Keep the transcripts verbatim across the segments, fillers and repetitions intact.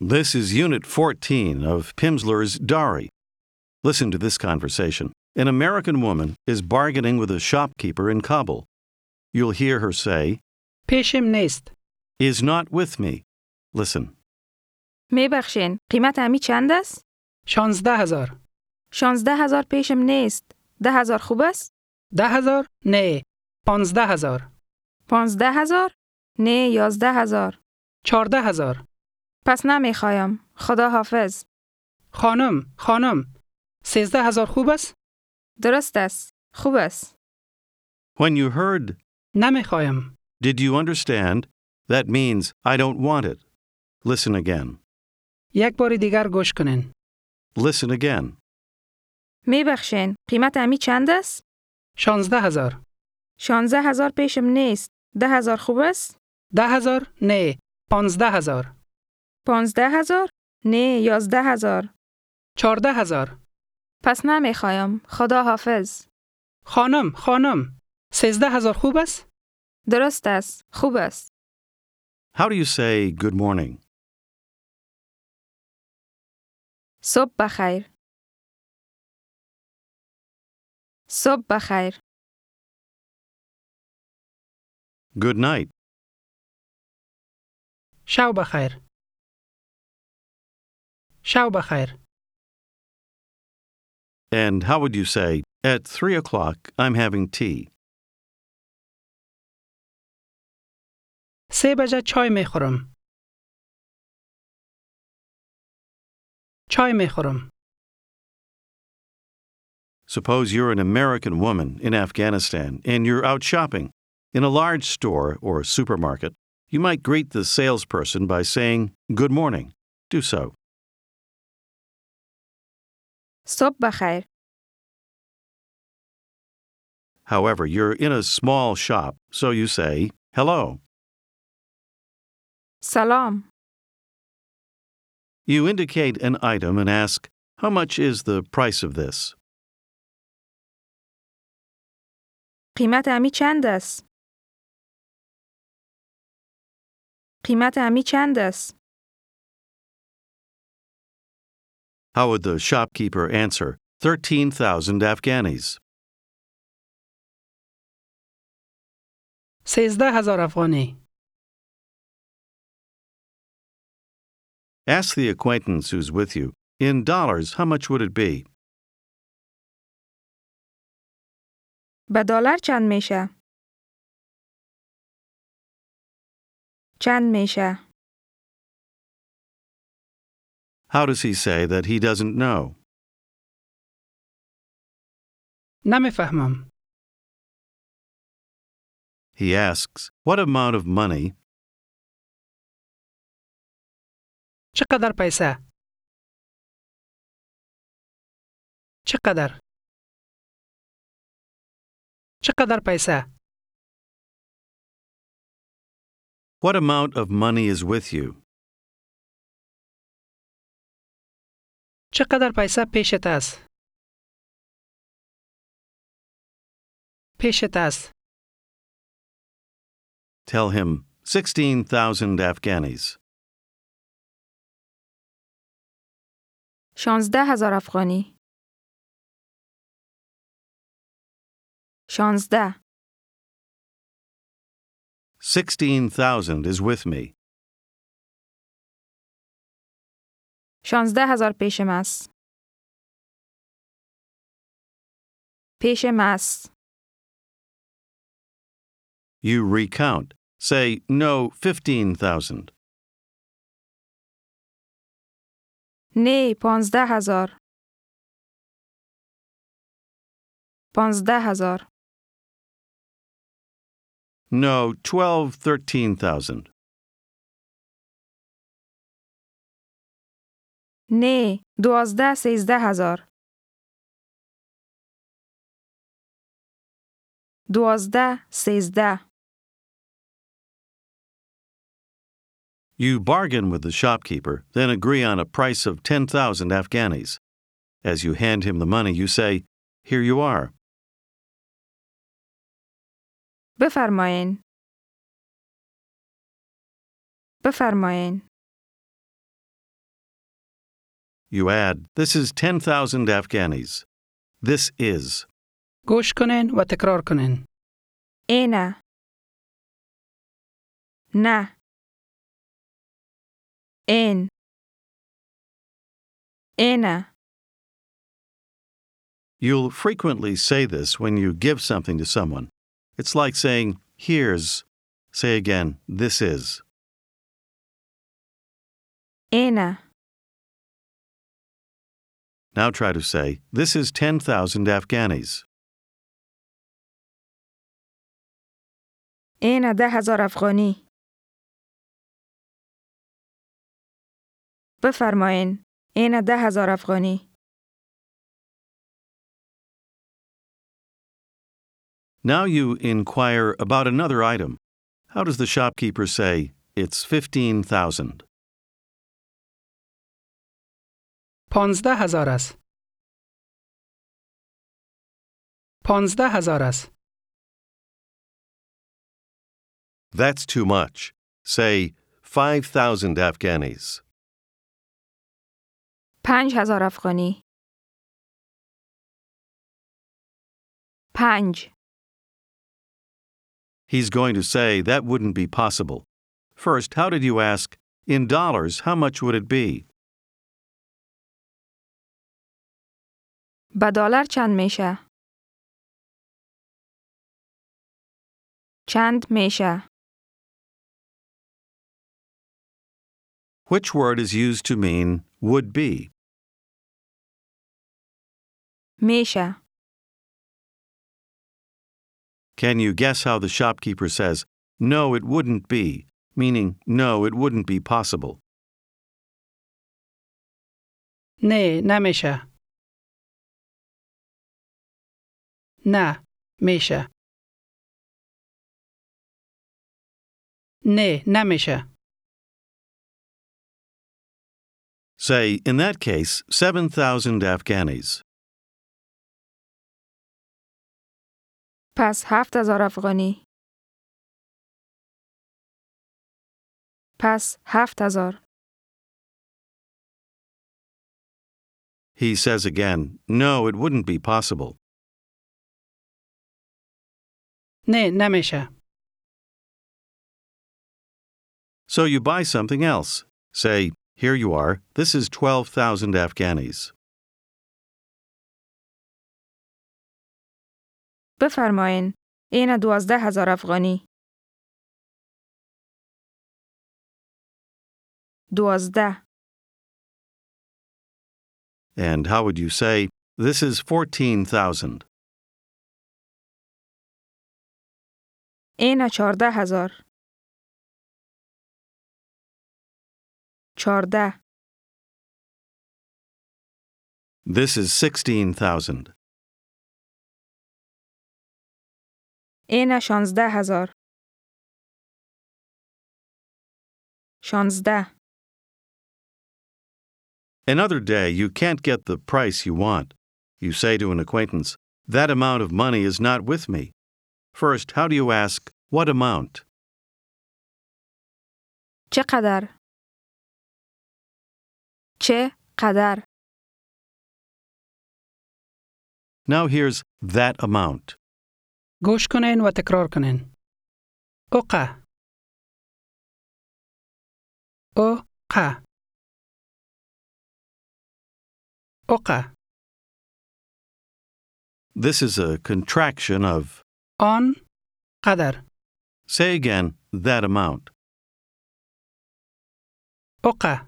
This is Unit fourteen of Pimsleur's Diary. Listen to this conversation. An American woman is bargaining with a shopkeeper in Kabul. You'll hear her say, پیشم نیست. is not with me. Listen. میبخشین. قیمت امی چند است؟ شانزده هزار. شانزده هزار پیشم نیست. ده هزار خوب است؟ ده هزار؟ نه. پانزده هزار. پانزده هزار؟ نه یازده هزار. چارده هزار. پس نمیخوایم. خدا حافظ. خانم، خانم. سیزده هزار خوب است؟ درست است. خوب است. When you heard, نمیخوایم. did you understand? That means, I don't want it. Listen again. یک بار دیگر گوش کنین. Listen again. میبخشین. قیمت امی چند است؟ شانزده هزار. شانزده هزار پیشم نیست. ده هزار خوب است؟ ده هزار؟ نه. پانزده هزار. پانزده هزار؟ نه یازده هزار. چارده هزار. پس نمیخوایم. خدا حافظ. خانم، خانم. سیزده هزار خوب است؟ درست است. خوب است. How do you say good morning? صبح بخیر. صبح بخیر. Good night. شب بخیر. شب بخیر. And how would you say, at three o'clock, I'm having tea? سه بجه چای میخورم. چای میخورم. Suppose you're an American woman in Afghanistan and you're out shopping. In a large store or supermarket, you might greet the salesperson by saying, good morning. Do so. صبح بخیر. However, you're in a small shop, so you say, hello. سلام. You indicate an item and ask, how much is the price of this? قیمت امی چند است؟ قیمت امی چند است؟ How would the shopkeeper answer, thirteen thousand Afghanis? سیزده هزار افغانی. Ask the acquaintance who's with you, in dollars, how much would it be? به دلار چند میشه؟ چند میشه؟ How does he say that he doesn't know? نمیفهمم. He asks, what amount of money? چقدر پیسه؟ چقدر؟ چقدر پیسه؟ What amount of money is with you? چقدر پیسه پیشت است؟ پیشت است. Tell him, sixteen thousand Afghanis. شانزده هزار افغانی. شانزده. Sixteen thousand is with me. شانزده هزار پیشم است. پیشم است. You recount. Say, no, fifteen thousand. نه پانزده هزار. پانزده هزار. No, twelve, thirteen thousand. نه دوازده سیزده هزار. دوازده سیزده. You bargain with the shopkeeper, then agree on a price of ten thousand Afghanis. As you hand him the money, you say, here you are. بفرمایین. بفرمایین. You add, this is ten thousand Afghanis. This is. گوش کنین و تکرار کنین. اینه. نه. این. اینه. You'll frequently say this when you give something to someone. It's like saying, here's. Say again, this is. اینه. Now try to say, this is ten thousand Afghanis. اینه ده هزار افغانی. بفرمایین. اینه ده هزار افغانی. Now you inquire about another item. How does the shopkeeper say, it's fifteen thousand? پانزده هزار است. پانزده هزار است. That's too much. Say, five thousand Afghanis. پنج هزار افغانی. پنج. He's going to say that wouldn't be possible. First, how did you ask, in dollars, how much would it be? به دلار چند میشه؟ چند میشه؟ Which word is used to mean would be? میشه. Can you guess how the shopkeeper says, no, it wouldn't be, meaning no, it wouldn't be possible? نه نمیشه. نه میشه. نه نمیشه. Say, in that case, seven thousand Afghanis. پس هفت هزار افغانی. پس هفت هزار. He says again, no, it wouldn't be possible. نه نمیشه. So you buy something else. Say, here you are, this is twelve thousand Afghanis. بفرمایین. این دوازده هزار افغانی. دوازده. And how would you say, this is fourteen thousand? این چهارده هزار. چهارده. This is sixteen thousand. این شانزده هزار. شانزده. Another day, you can't get the price you want. You say to an acquaintance, that amount of money is not with me. First, how do you ask, what amount? چقدر؟ چقدر؟ Now here's that amount. گوش کنین و تکرار کنین. اوقه. اوقه. اوقه. This is a contraction of. آن قدر. Say again, that amount. اوقه.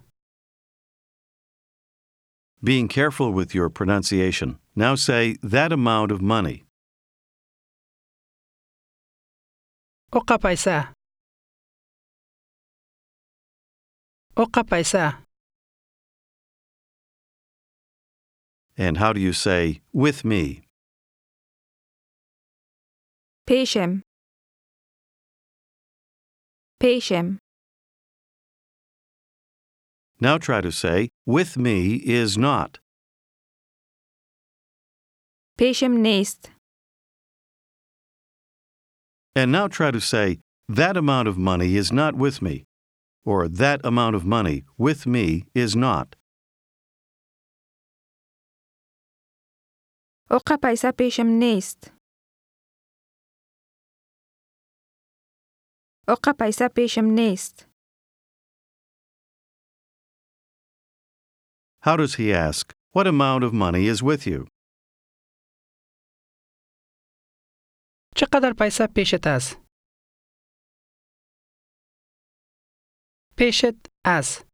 Being careful with your pronunciation. Now say, that amount of money. اوقه پیسه. اوقه پیسه. And how do you say, with me? پیشم. پیشم. Now try to say, with me is not. پیشم نیست. And now try to say, that amount of money is not with me. Or that amount of money with me is not. اوقا پیسه پیشم نیست. اوقا پیسه پیشم نیست. How does he ask, what amount of money is with you? چقدر پیسه پیشت است؟ پیشت است.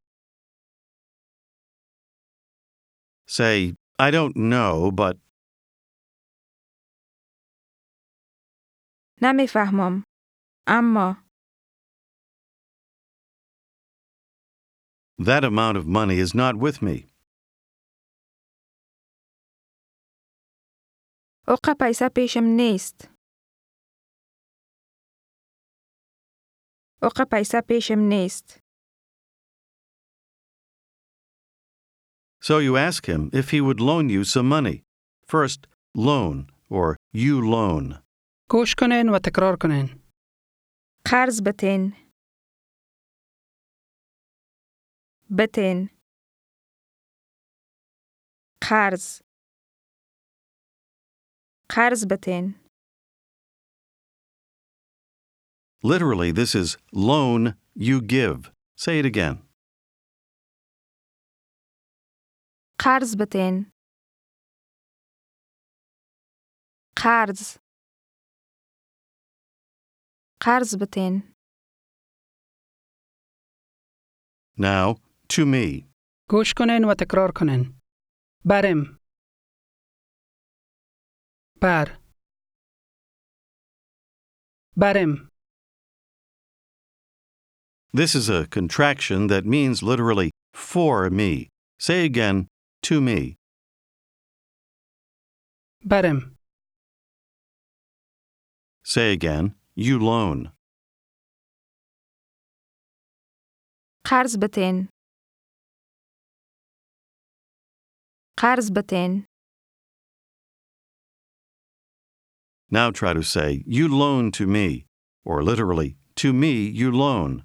Say, I don't know, but نمیفهمم. اما that amount of money is not with me. اوقا پیسه پیشم نیست. اوقا پیسه پیشم نیست. So you ask him if he would loan you some money. First, loan or you loan. گوش کنین و تکرار کنین. قرض بتین. بتین. قرض. قرض بتین. Literally, this is loan you give. Say it again. قرض بتین. قرض. قرض بتین. Now, to me. گوش کنین و تکرار کنین. برم. بر. برم. This is a contraction that means literally for me. Say again, to me. برم. Say again, you loan. قرض بتین. قرض بتین. Now try to say, you loan to me, or literally, to me you loan.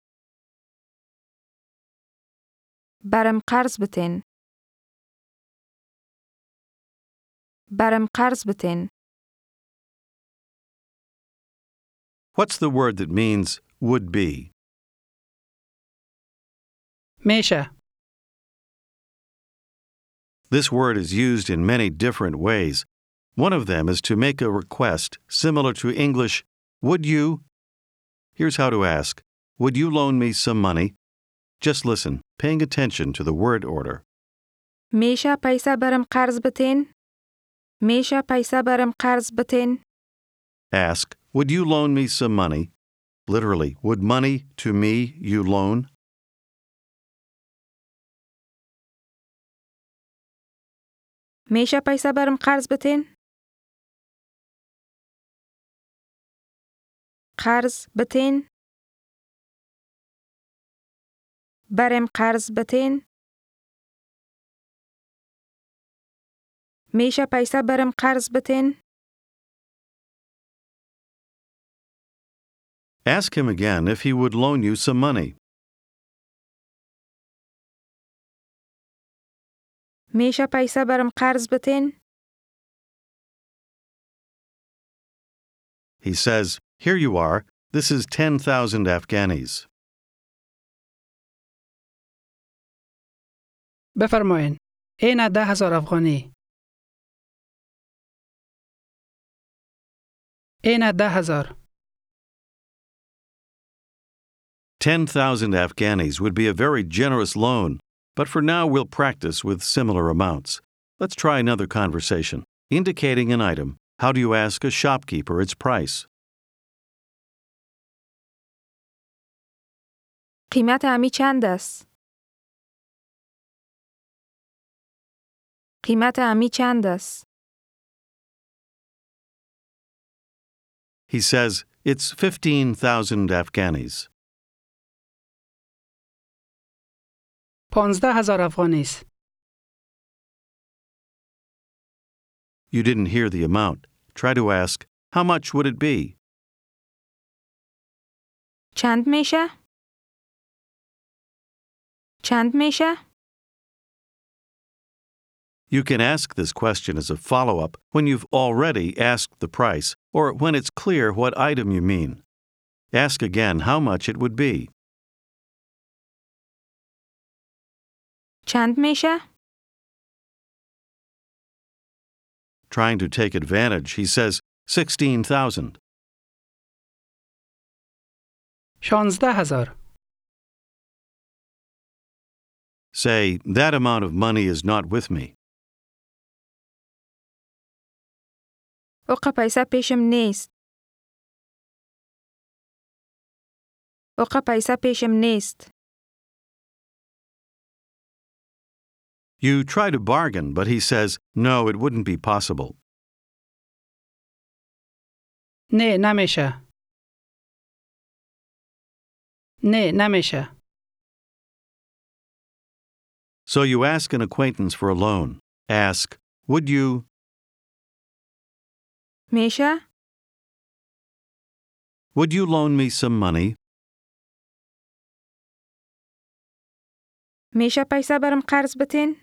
برم قرض بتین. برم قرض بتین. What's the word that means would be? میشه. This word is used in many different ways. One of them is to make a request similar to English, would you? Here's how to ask, would you loan me some money? Just listen, paying attention to the word order. میشه پیسه برم قرض بتین؟ میشه پیسه برم قرض بتین؟ Ask, would you loan me some money? Literally, would money to me you loan? میشه پیسه برم قرض بتین؟ قرض بتین؟ برم قرض بتین؟ میشه پیسه برم قرض بتین؟ Ask him again if he would loan you some money. میشه پیسه برم قرض بتین؟ He says, here you are, this is ten thousand Afghanis. بفرمایین. این ده هزار افغانی. این ده هزار. ten thousand Afghanis would be a very generous loan, but for now we'll practice with similar amounts. Let's try another conversation. Indicating an item, how do you ask a shopkeeper its price? قیمت امی چند است؟ قیمت امی چند است؟ He says, it's fifteen thousand Afghanis. پانزده هزار افغانی است. You didn't hear the amount. Try to ask, how much would it be? چند میشه؟ چند میشه؟ You can ask this question as a follow-up when you've already asked the price or when it's clear what item you mean. Ask again how much it would be. چند میشه؟ Trying to take advantage, he says sixteen thousand. شانزده هزار. Say, that amount of money is not with me. اوقا پیسه پیشم نیست. اوقا پیسه پیشم نیست. You try to bargain, but he says, no, it wouldn't be possible. نه نمیشه. نه نمیشه. So you ask an acquaintance for a loan. Ask, would you? میشه؟ Would you loan me some money? میشه پیسه برم قرض بتین؟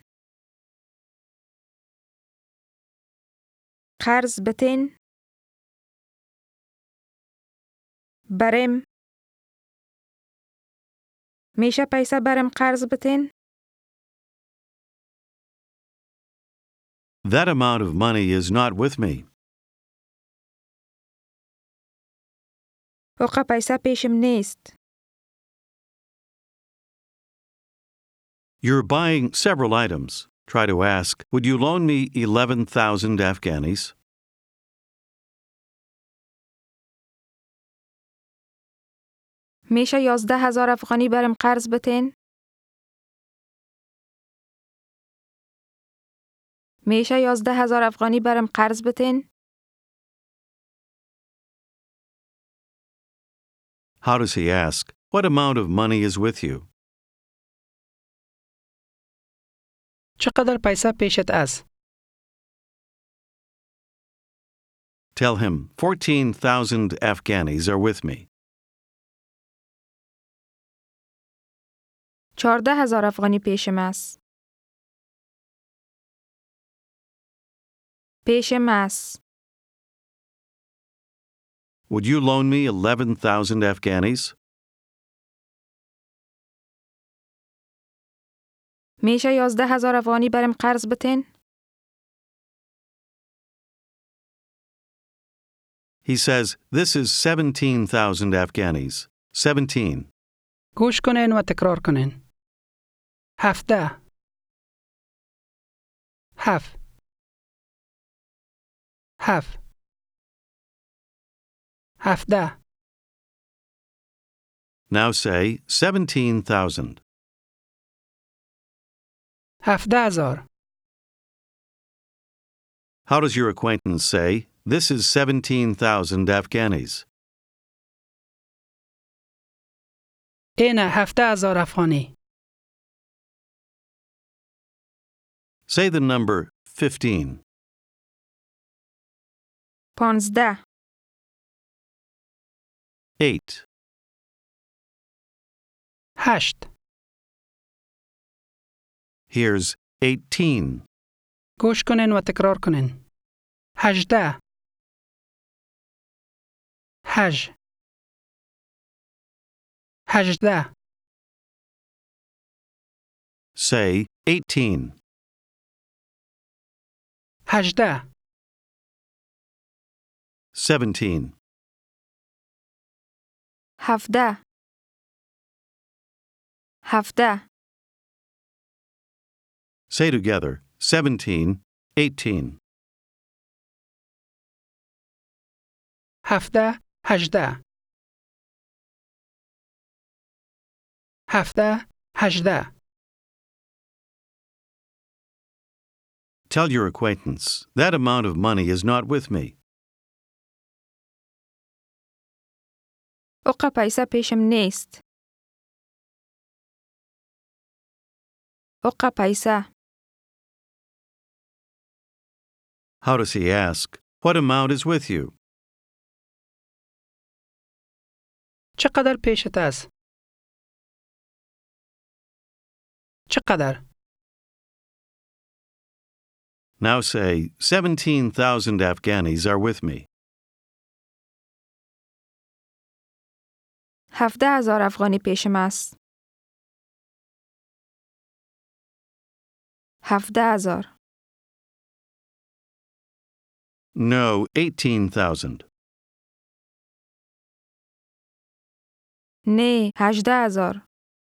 قرض بتین؟ برم؟ میشه پیسه برم قرض بتین؟ That amount of money is not with me. اوقا پیسه پیشم نیست. You're buying several items. Try to ask, would you loan me eleven thousand Afghanis? میشه یازده هزار افغانی برم قرض بتین؟ میشه یازده هزار افغانی برم قرض بتین؟ How does he ask, what amount of money is with you? چقدر پیسه پیشت است؟ Tell him, fourteen thousand Afghanis are with me. چهارده هزار افغانی پیشم است. پیشم است. Would you loan me eleven thousand Afghanis? میشه یازده هزار افغانی برم قرض بتین؟ He says, this is seventeen thousand Afghanis. Seventeen. گوش کنین و تکرار کنین. هفته. هفت. هفت. هفته. Now say seventeen thousand. هفده هزار. How does your acquaintance say, this is seventeen thousand Afghanis? این هفته هزار افغانی. Say the number fifteen. پانزده. Eight. هشت. Here's eighteen. گوش کنین و تکرار کنین. هجده. هج. هجده. Say eighteen. هجده. Seventeen. هفده. هفده. Say together, seventeen, eighteen. هفده. هجده. هفته. هجده. Tell your acquaintance, that amount of money is not with me. اوقا پیسه پیشم نیست. اوقا پیسه. How does he ask, what amount is with you? چقدر پیشت است؟ چقدر؟ Now say, seventeen thousand Afghanis are with me. هفده هزار افغانی پیشم است. هفده هزار. No, eighteen thousand. نه، هجده هزار.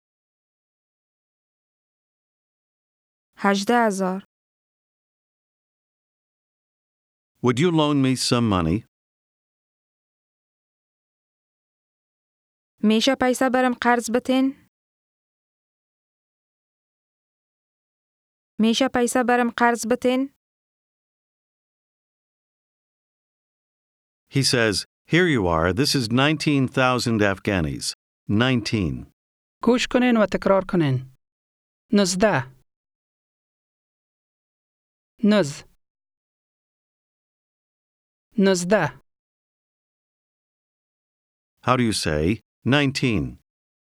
هجده هزار. Would you loan me some money? میشه پیسه برم قرض بتین؟ میشه پیسه برم قرض بتین؟ He says, here you are, this is nineteen thousand Afghanis. nineteen. گوش کنین و تکرار کنین. نزده. نز. نزده. How do you say nineteen?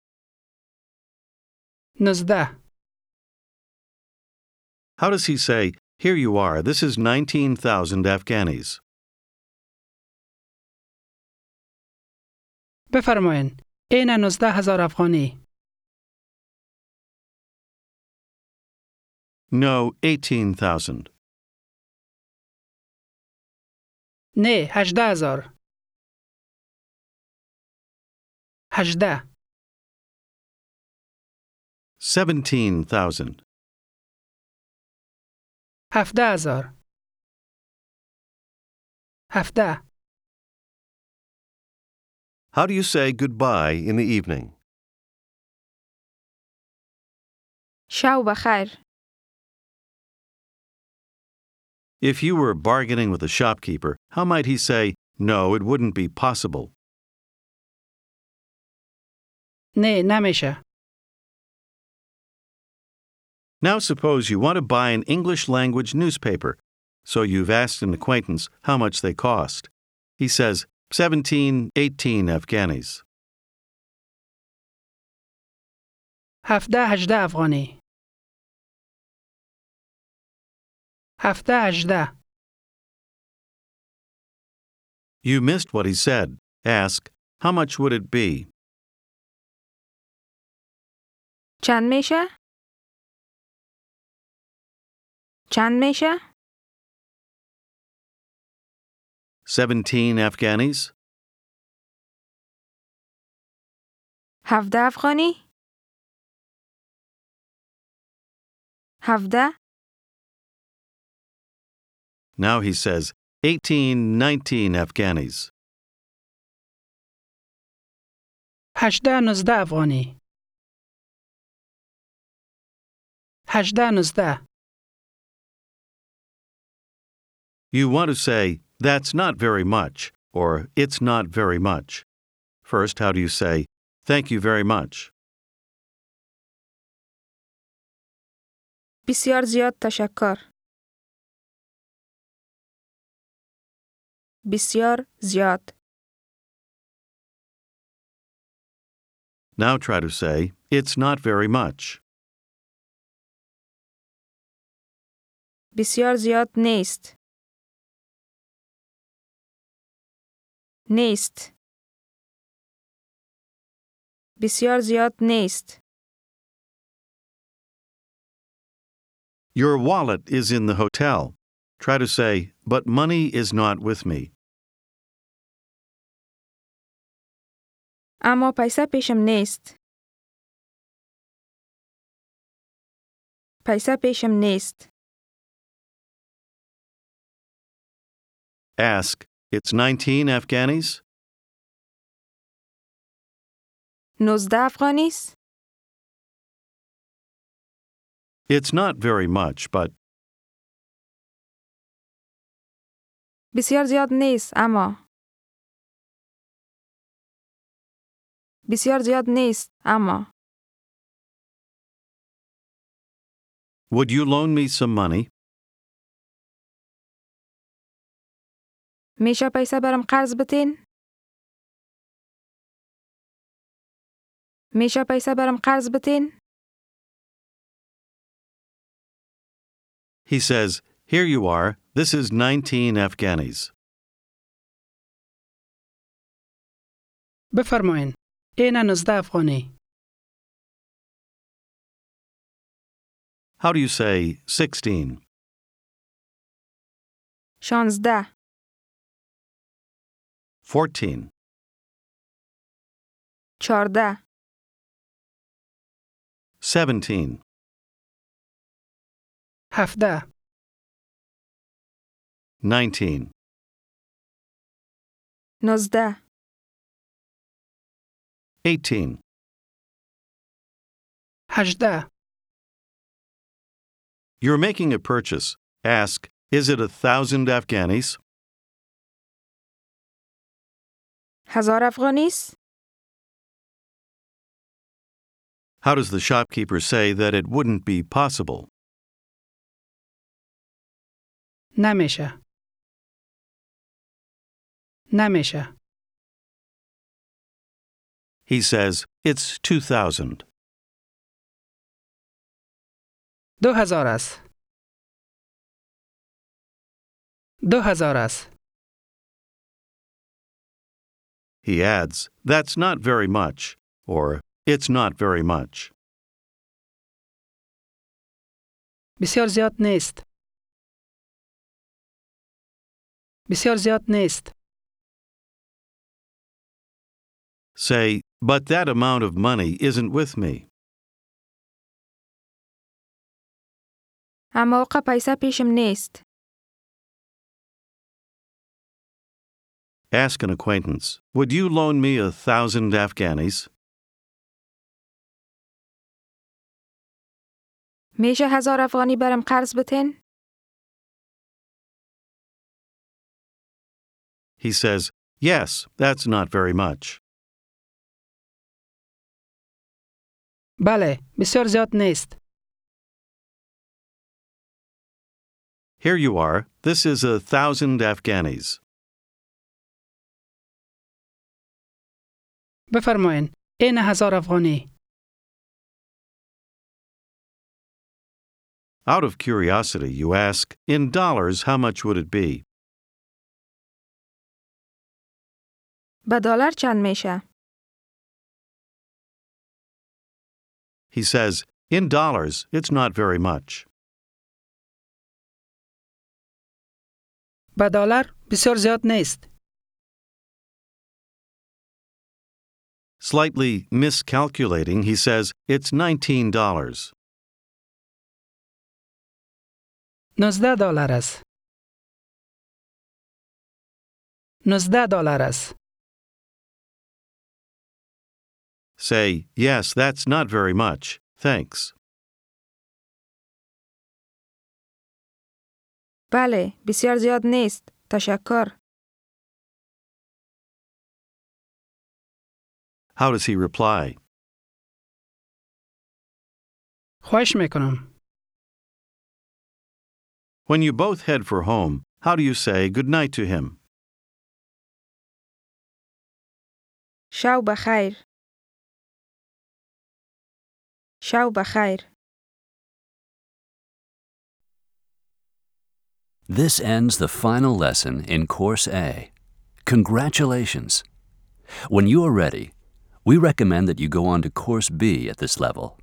نزده. How does he say, here you are, this is nineteen thousand Afghanis? بفرمایین. این نزده هزار افغانی. No, eighteen thousand. نه، هجده هزار. هجده. seventeen thousand. هفده هزار. هفده. How do you say goodbye in the evening? شو بخیر. If you were bargaining with a shopkeeper, how might he say, no, it wouldn't be possible? نه، نمیشه. Now suppose you want to buy an English language newspaper, so you've asked an acquaintance how much they cost. He says, seventeen, eighteen Afghanis. هفده هجده افغانی. هفده هجده. You missed what he said. Ask, how much would it be? چند میشه؟ چند میشه؟ seventeen Afghanis? هفده افغانی؟ هفده؟ Now he says, eighteen, nineteen Afghanis. هجده نزده افغانی. هجده نزده. You want to say, that's not very much, or it's not very much. First, how do you say, thank you very much? بسیار زیاد تشکر. بسیار زیاد. Now try to say, it's not very much. بسیار زیاد نیست. نیست. بسیار زیاد نیست. Your wallet is in the hotel. Try to say, but money is not with me. اما پیسه پیشم نیست. پیسه پیشم نیست. Ask, it's nineteen Afghanis? نوزده افغانی است. It's not very much, but بسیار زیاد نیست اما. بسیار زیاد نیست اما. would you loan me some money? میشه پیسه برم قرض بتین؟ میشه پیسه برم قرض بتین؟ He says, Here you are. This is nineteen Afghanis. بفرمایین. این نوزده افغانی. How do you say sixteen? شانزده. fourteen. چارده. seventeen. هفده. nineteen. نوزده. eighteen. هجده. You're making a purchase. Ask, is it a thousand Afghanis? هزار افغانی است؟ How does the shopkeeper say that it wouldn't be possible? نمیشه. نمیشه. He says, it's two thousand. دو هزار است. دو هزار است. He adds, that's not very much, or it's not very much. بسیار زیاد نیست. بسیار زیاد نیست. Say, but that amount of money isn't with me. اما اوقع پیسه پیشم نیست. Ask an acquaintance, would you loan me a thousand Afghanis? میشه هزار افغانی برم قرض بتین؟ He says, yes, that's not very much. بله، بسیار زیاد نیست. Here you are. This is a thousand Afghanis. بفرمایین. این هزار افغانی. Out of curiosity, you ask, in dollars, how much would it be? به دلار چند میشه؟ He says, in dollars, it's not very much. به دلار بسیار زیاد نیست. Slightly miscalculating, he says, it's nineteen dollars. نوزده دلار است. نوزده دلار است. Say, yes, that's not very much. Thanks. بله، بسیار زیاد نیست. تشکر. How does he reply? خواهش میکنم. When you both head for home, how do you say good night to him? شو بخیر. شو بخیر. This ends the final lesson in Course A. Congratulations! When you are ready, we recommend that you go on to Course B at this level.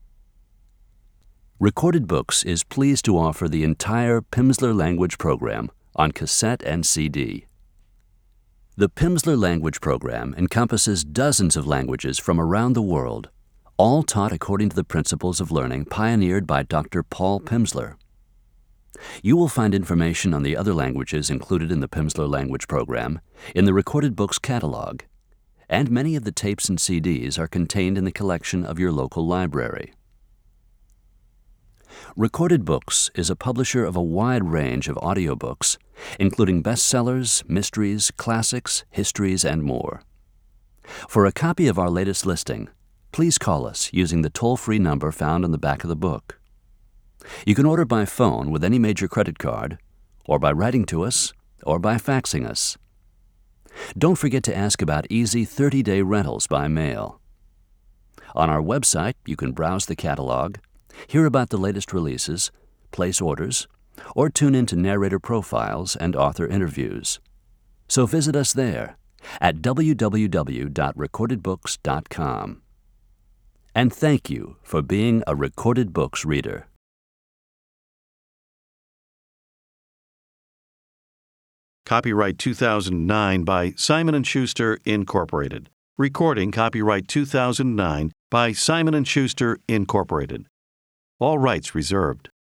Recorded Books is pleased to offer the entire Pimsleur language program on cassette and C D. The Pimsleur language program encompasses dozens of languages from around the world, all taught according to the principles of learning pioneered by Doctor Paul Pimsleur. You will find information on the other languages included in the Pimsleur language program in the Recorded Books catalog, and many of the tapes and C Ds are contained in the collection of your local library. Recorded Books is a publisher of a wide range of audiobooks, including bestsellers, mysteries, classics, histories, and more. For a copy of our latest listing, please call us using the toll-free number found on the back of the book. You can order by phone with any major credit card, or by writing to us, or by faxing us. Don't forget to ask about easy thirty-day rentals by mail. On our website, you can browse the catalog, hear about the latest releases, place orders, or tune into narrator profiles and author interviews. So visit us there at w w w dot recorded books dot com. And thank you for being a Recorded Books reader. Copyright two thousand nine by Simon and Schuster, Incorporated. Recording copyright two thousand nine by Simon and Schuster, Incorporated. All rights reserved.